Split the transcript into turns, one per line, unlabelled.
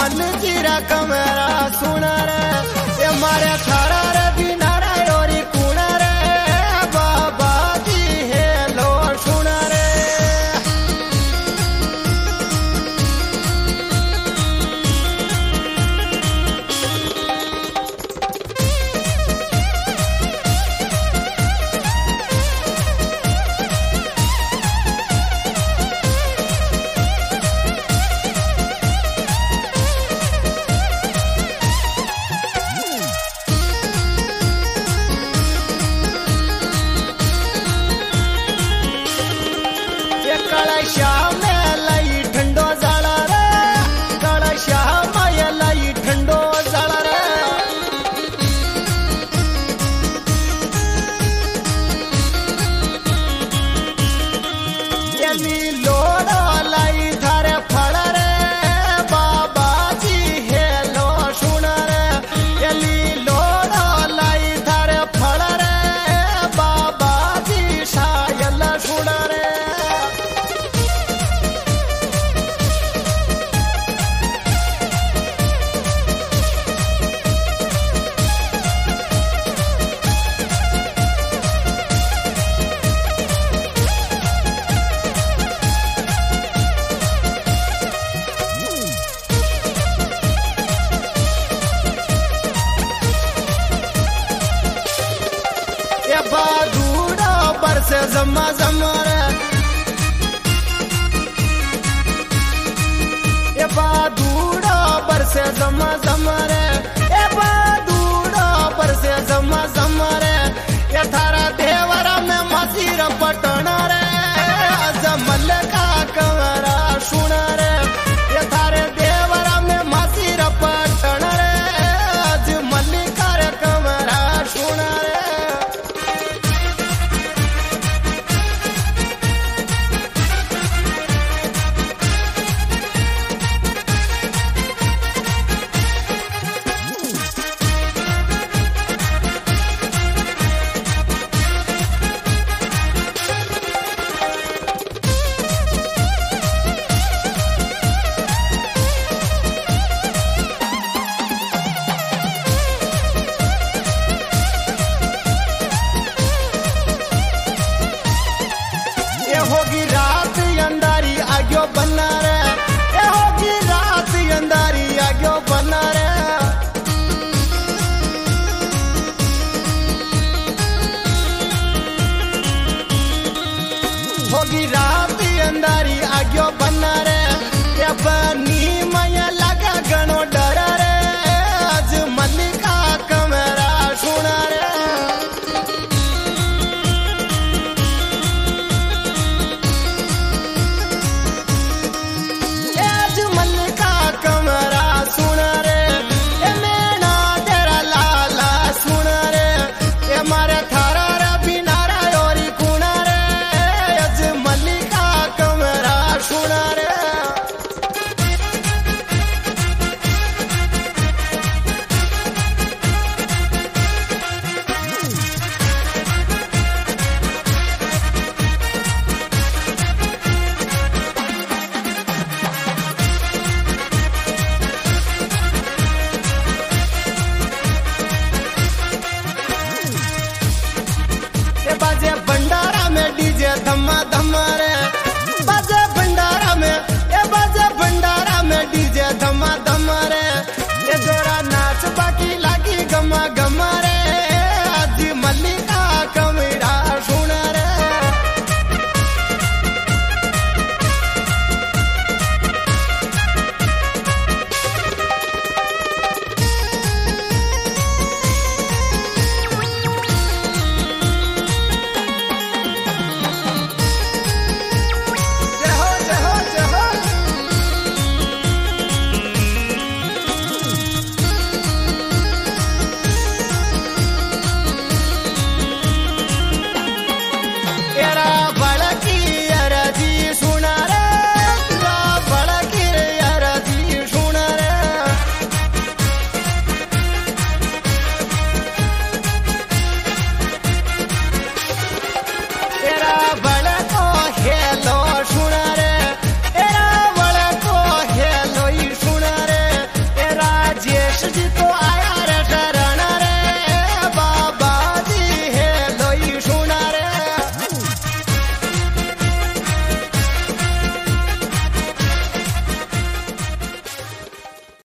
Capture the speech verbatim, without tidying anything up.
मन जीरा कमरा सुना रे ये मारे थारा रे बिनारा योरी कुणा रे बाबा जी है लो सुना रे कलशा में लाई ठंडो जला रे कलशा में लाई ठंडो जला रे यली लोड़ा लाई थारे फड़ रे बाबा जी है लो सुना रे यली लोड़ा लाई थारे फड़ रे बाबा जी शायल सुना रे बादूड़ा बरसे जमा जमा रे ये बादूड़ा बरसे जमा जमा रे ये बादूड़ा बरसे जमा जमा रे ये थारा देवरा में मसीर पटना रे अजमल का कमरा सुना रे ये थारे देवरा में मसीर पटना रे अजमल का कमरा सुना रे होगी रात अंधारी आग्यो बना रे ए होगी रात अंधारी आग्यो बना रे होगी रात अंधारी आग्यो बना रे ये बनी मया लगा गणो डर रे आज मल्लिका कमरा सुना रे कमरा सुना रे ये मेरा तेरा लाला सुना रे ये मारे थारा रे बिनारा योरी कुणा रे यज मल्लिका कमरा सुना रे बाजे भंडारा में डीजे धम्मा धम्मा